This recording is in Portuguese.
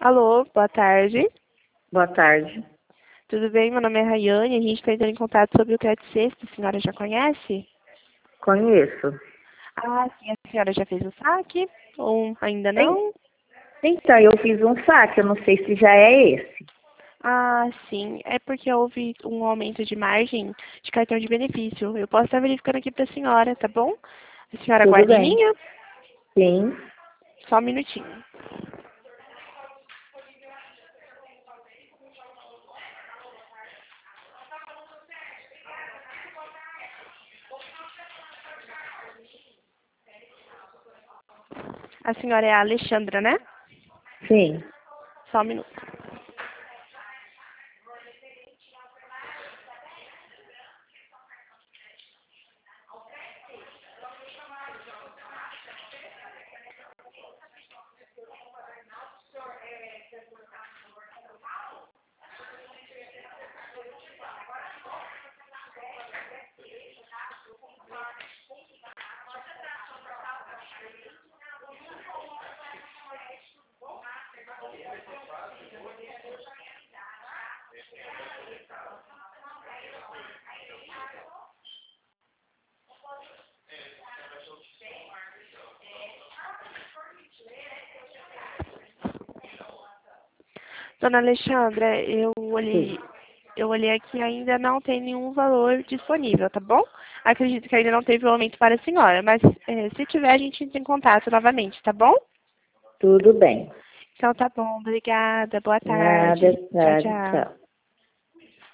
Alô, boa tarde. Boa tarde. Tudo bem? Meu nome é Rayane. A gente está entrando em contato sobre o crédito sexto. A senhora já conhece? Conheço. Ah, sim. A senhora já fez o saque? Ou ainda En- não? Então, eu fiz um saque, eu não sei se já é esse. Ah, sim. É porque houve um aumento de margem de cartão de benefício. Eu posso estar verificando aqui para a senhora, tá bom? A senhora Tudo aguarda em bem. linha? Sim. Só um minutinho. A senhora é a Alexandra, né? Sim. Só um minuto. Dona Alexandra, Sim. eu olhei aqui e ainda não tem nenhum valor disponível, tá bom? Acredito que ainda não teve o aumento para a senhora, mas se tiver, a gente entra em contato novamente, tá bom? Tudo bem. Então tá bom, obrigada, boa Nada, tarde. Tchau, nada, tchau. tchau.